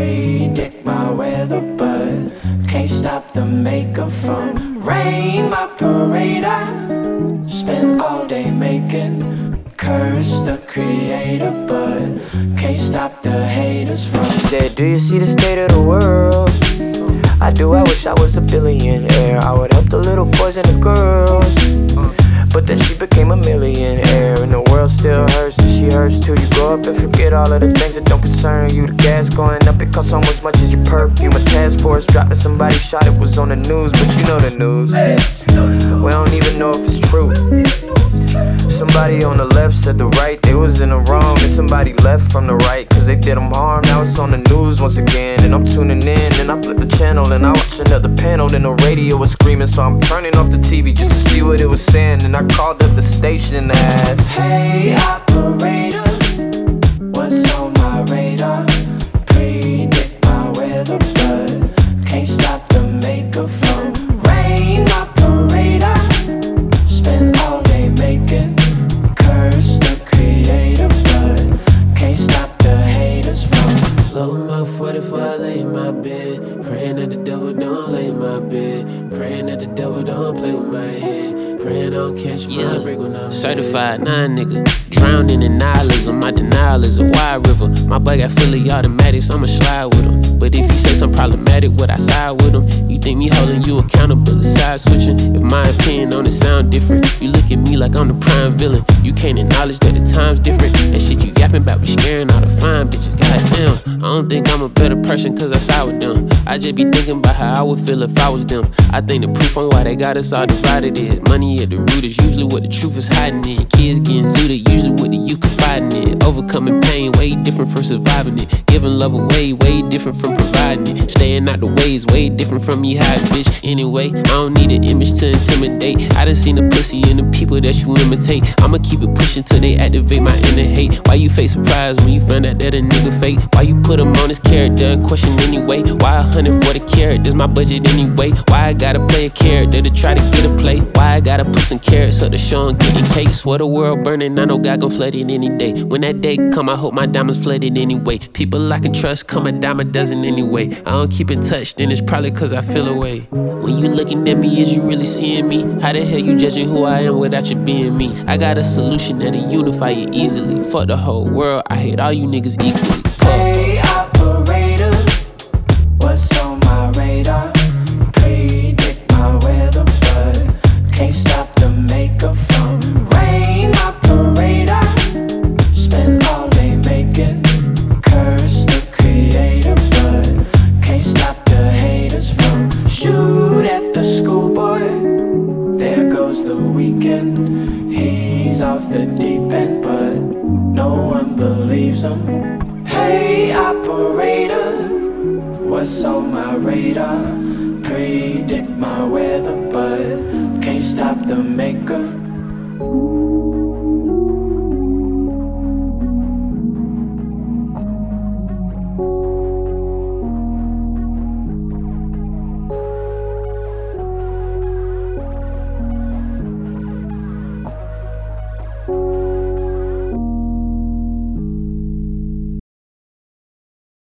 predict my weather, but can't stop the maker from rain. My parade I spent all day making, curse the creator, but can't stop the haters from. She said, do you see the state of the world? I do, I wish I was a billionaire. I would help the little boys and the girls. But then she became a millionaire, and the world still hurts, and she hurts too. You grow up and forget all of the things that don't concern you. The gas going up, it costs almost as much as your perfume. A task force dropped and somebody shot, it was on the news. But you know the news, we don't even know if it's true. Somebody on the left said the right, they was in the wrong. And somebody left from the right, cause they did them harm. Now it's on the news once again, and I'm tuning in. And I flip the channel and I watch another panel. Then the radio was screaming, so I'm turning off the TV just to see what it was saying. And I called up the station and asked, hey operator, what's on my radar? Predict my weather, but can't stop the maker from rain. My parade I spend all day making, curse the creator, but can't stop the haters from. Load my 44, I lay in my bed, praying that the devil don't lay in my bed, praying that the devil don't play with my head, praying I don't catch my break when I'm certified 9 nigga, drowning in nihilism. My denial is a wide river. My boy got fully automatics, I'ma slide with him. But if he say something problematic, would I side with him? You think me holding you accountable is side switching? If my opinion on it sound different, you look at me like I'm the prime villain. You can't acknowledge that the time's different. That shit you yapping about be scaring all the fine bitches. Goddamn, I don't think I'm a better person cause I side with them. I just be thinking about how I would feel if I was them. I think the proof on why they got us all divided is money at the root is usually what the truth is hiding in. Kids getting zooted, usually what the you confiding in. Overcoming pain, way different from surviving it. Giving love away, way different from providing it. Staying out the ways, way different from me hiding, bitch. Anyway, I don't need an image to intimidate. I done seen the pussy in the people that you imitate. I'ma keep it pushing till they activate my inner hate. Why you fake surprise when you find out that a nigga fake? Why you put him on his character and question anyway? Why 100 for the characters, my budget anyway? Why I gotta play a character to try to get a play? Why I gotta put some carrots up to show him getting cake? Swear the world burning, I know God gon' flood it any day. When that day come, I hope my diamonds flooded anyway. People I can trust come a dime a dozen anyway. I don't keep in touch, then it's probably cause I feel away. When you looking at me, is you really seeing me? How the hell you judging who I am without you being me? I got a solution that'll unify you easily. Fuck the whole world, I hate all you niggas equally. Hey operator, what's on my radar? Predict my weather, but can't stop the maker from rain. My parade I spend all day making, curse the creator, but can't stop the haters from. Shoot at the schoolboy, there goes the weekend. He's off the deep end, but no one believes him. Hey operator, what's on my radar? Predict my weather, but can't stop the maker